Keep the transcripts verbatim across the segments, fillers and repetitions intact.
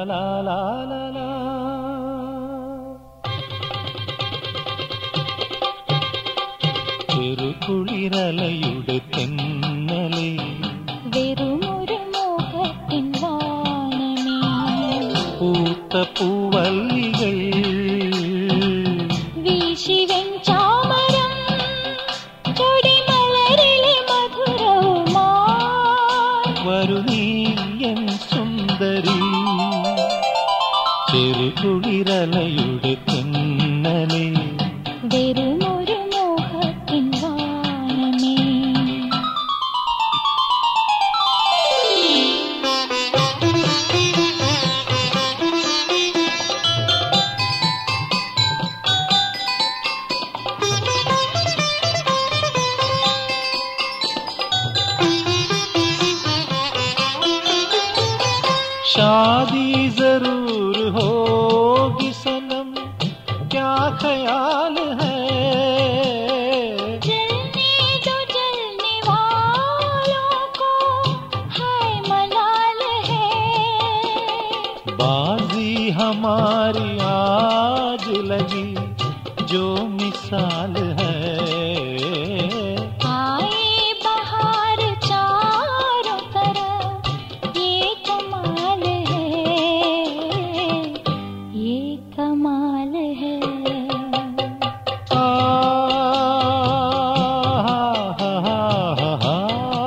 ലാ ലാ ലാ ലാ. ചെറുകുളിരലയുടെ തെന്നലേ വെറുമൊരു മോഹത്തിൻ വാനമേ, പൂത്ത പൂവല്ലികൾ വീശി വെഞ്ചാമരം ചൊടിമലരിലെ മധുരവുമായി വരു നീ എൻ സുന്ദരി. ചെറുകുളിരലയുടെ തെന്നലേ വെറുമൊരു മോഹത്തിൻ വാനമേ. शादी जरूर होगी सनम, क्या ख्याल है? जलने दो जलने वालों को हाय मलाल है। बाजी हमारी आज लगी जो मिसाल है। आए बहार चारों तरफ ये कमाल है, ये कमाल है। आ, हा, हा, हा, हा, हा।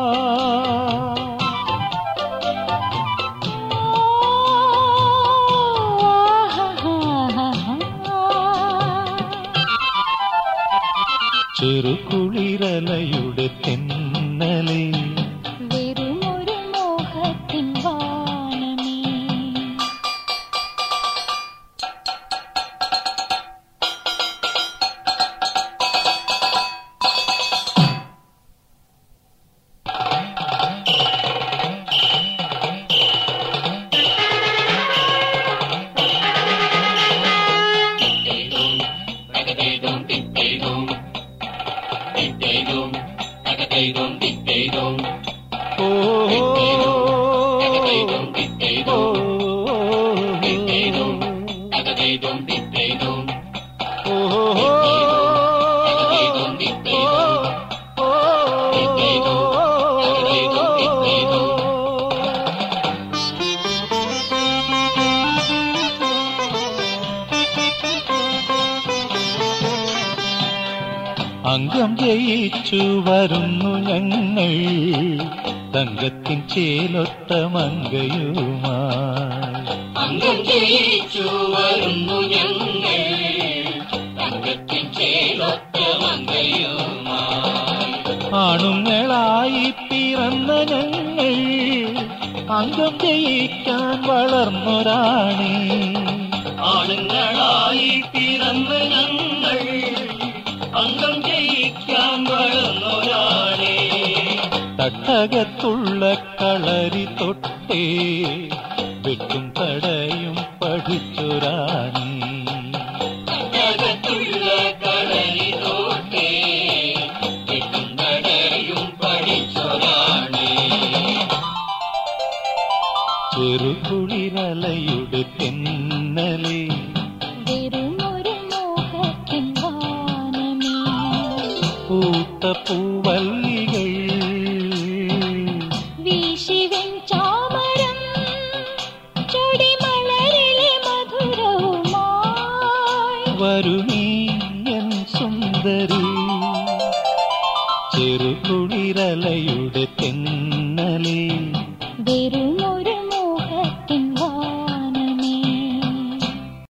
ചെറുകുളിരലയുടെ തെന്നലേ വെറുമൊരു മോഹത്തിൻ വാനമേ. ഓ അംഗം ജയിച്ചു വരുന്നു ഞങ്ങൾ തങ്കത്തിൻ ചേലൊത്ത മങ്കയുമായി. അംഗം ജയിച്ചു വരുന്നു ഞങ്ങൾ തങ്കത്തിൻ ചേലൊത്ത മങ്കയുമായി. ആണുങ്ങളായി പിറന്ന ഞങ്ങൾ അംഗം ജയിക്കാൻ വളർന്നൊരാണി. ആണുങ്ങളായി പിറന്ന ഞങ്ങൾ അംഗം ജയിക്കാൻ വളർന്നൊരാളെ. തട്ടകത്തുള്ള കളരി തൊട്ടേ വെട്ടും തടയും പഠിച്ചൊരാണി. തട്ടകത്തുള്ള കളരി തൊട്ടേ വെട്ടും തടയും പഠിച്ചൊരാളെ. ചെറുകുളിരലയുടെ തെന്നലേ വെറുമൊരു മോഹത്തിൻ വാനമേ, പൂത്ത പൂവല്ലികൾ വീശി വെഞ്ചാമരം ചൊടിമലരിലെ മധുരവുമായി വരു നീ എൻ സുന്ദരി. ചെറുകുളിരലയുടെ തെന്നലേ വെറുമൊരു